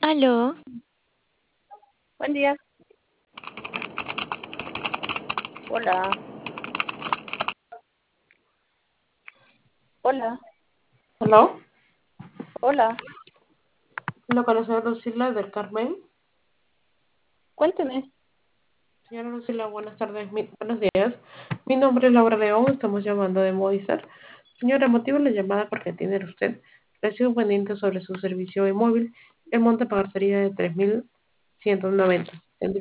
Aló, Buen día. Hola. Hola. ¿Aló? Hola. ¿Lo con la señora Lucila del Carmen? Cuénteme. Señora Lucila, buenas tardes, buenos días. Mi nombre es Laura León, estamos llamando de Movistar. Señora, motivo de la llamada porque tiene usted recibo pendiente sobre su servicio de móvil. El monto a pagar sería de 3.190.